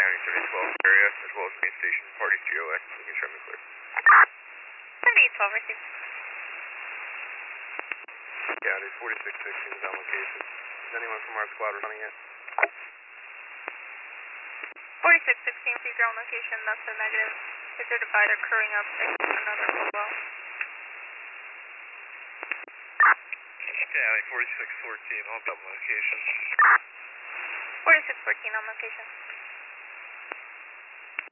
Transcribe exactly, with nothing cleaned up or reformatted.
County thirty twelve area, as well as main station, parties G O S, you can show me clear. thirty twelve received. County forty-six sixteen is on location. Is anyone from our squad running it? forty-six sixteen, see your own location, that's a negative. Is there a divider occurring up next to another below? County forty-six fourteen, hold up location. forty-six fourteen on location.